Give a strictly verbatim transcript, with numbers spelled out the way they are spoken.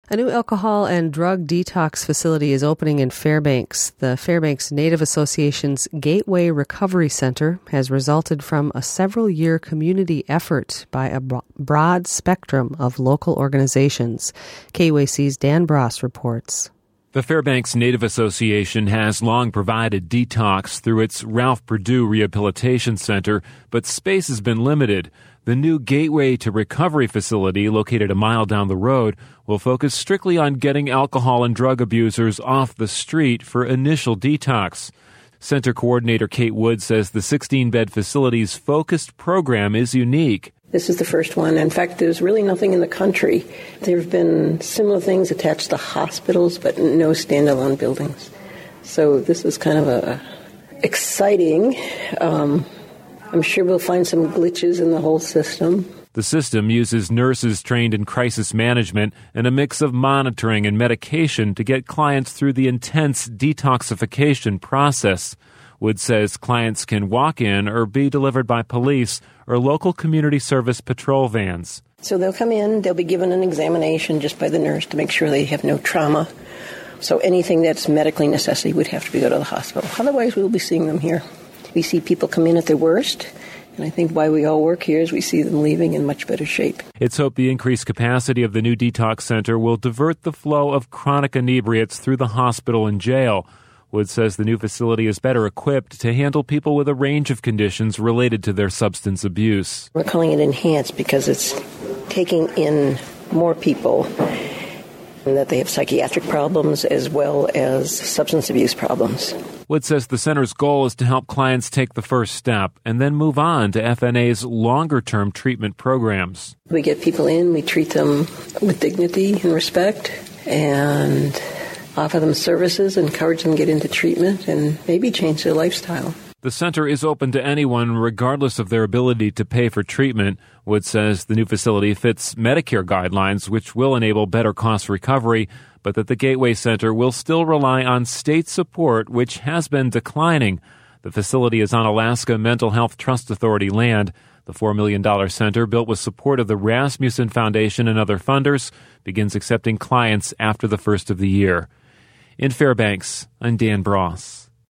A new alcohol and drug detox facility is opening in Fairbanks. The Fairbanks Native Association's Gateway Recovery Center has resulted from a several-year community effort by a broad spectrum of local organizations. K U A C's Dan Bross reports. The Fairbanks Native Association has long provided detox through its Ralph Perdue Rehabilitation Center, but space has been limited. The new Gateway to Recovery facility, located a mile down the road, will focus strictly on getting alcohol and drug abusers off the street for initial detox. Center coordinator Kate Wood says the sixteen-bed facility's focused program is unique. This is the first one. In fact, there's really nothing in the country. There have been similar things attached to hospitals, but no standalone buildings. So this is kind of a exciting. Um, I'm sure we'll find some glitches in the whole system. The system uses nurses trained in crisis management and a mix of monitoring and medication to get clients through the intense detoxification process. Wood says clients can walk in or be delivered by police or local community service patrol vans. So they'll come in, they'll be given an examination just by the nurse to make sure they have no trauma. So anything that's medically necessary would have to be go to the hospital. Otherwise, we'll be seeing them here. We see people come in at their worst, and I think why we all work here is we see them leaving in much better shape. It's hoped the increased capacity of the new detox center will divert the flow of chronic inebriates through the hospital and jail. Wood says the new facility is better equipped to handle people with a range of conditions related to their substance abuse. We're calling it enhanced because it's taking in more people, and that they have psychiatric problems as well as substance abuse problems. Wood says the center's goal is to help clients take the first step and then move on to F N A's longer-term treatment programs. We get people in, we treat them with dignity and respect, and offer them services, encourage them to get into treatment, and maybe change their lifestyle. The center is open to anyone regardless of their ability to pay for treatment. Wood says the new facility fits Medicare guidelines, which will enable better cost recovery, but that the Gateway Center will still rely on state support, which has been declining. The facility is on Alaska Mental Health Trust Authority land. The four million dollars center, built with support of the Rasmussen Foundation and other funders, begins accepting clients after the first of the year. In Fairbanks, I'm Dan Bross.